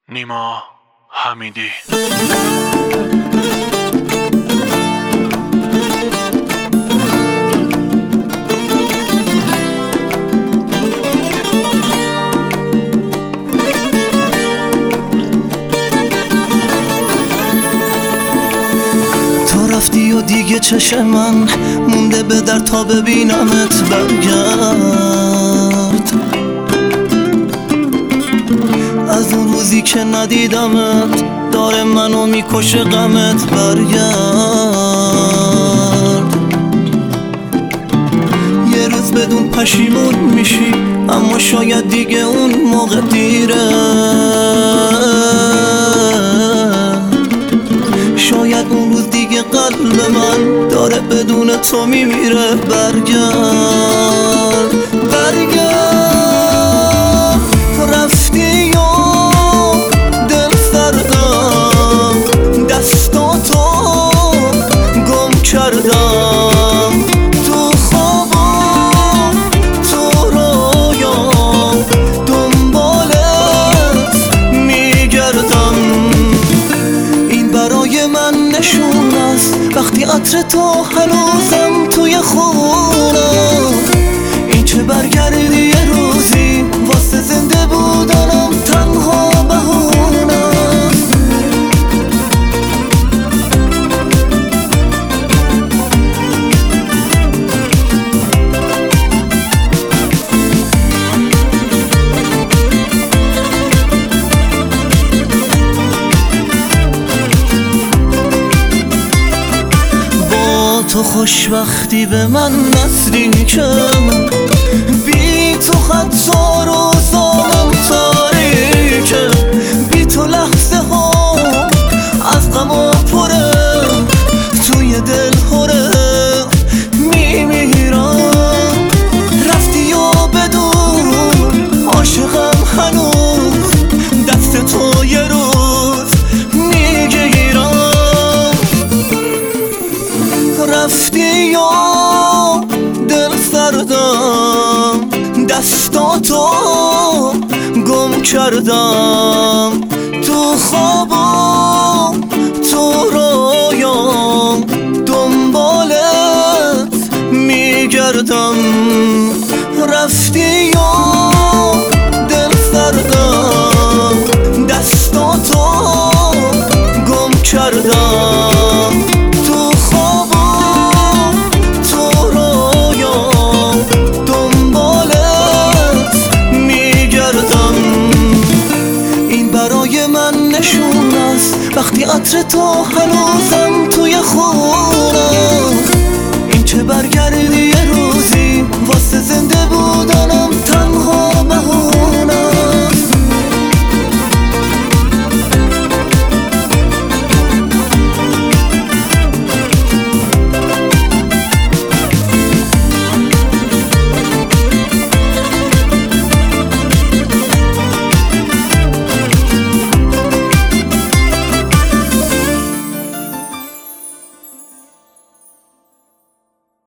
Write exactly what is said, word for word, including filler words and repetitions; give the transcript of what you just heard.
نیما حمیدی. تو رفتی و دیگه چشم من مونده به در تا ببینمت. برگرد از اون روزی که ندیدمت داره منو میکشه غمت. برگرد یه روز بدون پشیمون میشی، اما شاید دیگه اون موقع دیره. شاید اون روز دیگه قلب من داره بدون تو میمیره. برگرد برگرد رفتی و دل سردم، دستاتو گم کردم تو خوابم تو رویام، دنبالت میگردم. این برای من نشون است وقتی عطر تو هنوزم توی خونم. این چه برگردی یه روزی واسه زنده بودنم تنها بهونم. تو خوشبختی به من نزدیکم، بی تو حتی روزانم تاریکه. بی تو لحظه ها از غم و پره، توی دل هره میمیرم. رفتی و بدون عاشقم هنوز دست تو یه روز میگیرم. رفتی و دل سردم، دستاتو گم کردم تو خوابم تو رویام، دنبالت میگردم. رفتی و دل سردم، دستاتو گم کردم تو خوابم تو رویام، دنبالت میگردم. این برای من نشون است وقتی عطر تو هنوزم توی خونم. این چه برگردی